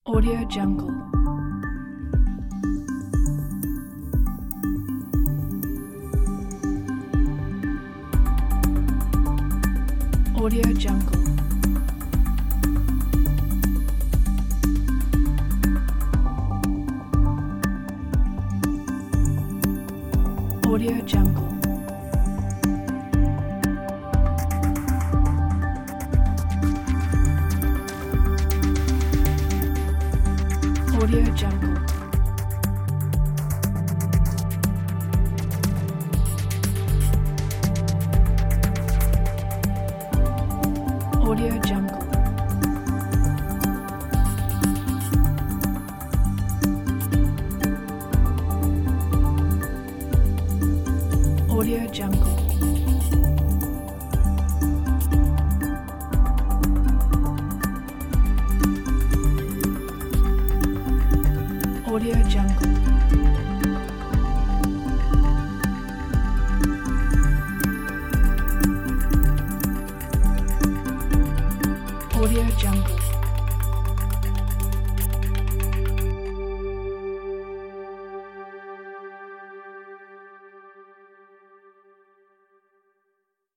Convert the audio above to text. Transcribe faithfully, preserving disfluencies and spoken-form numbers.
Audio Jungle. Audio Jungle. Audio Jungle. Audio Jungle. Audio Jungle. Audio Jungle. Audio Jungle. Audio Jungle.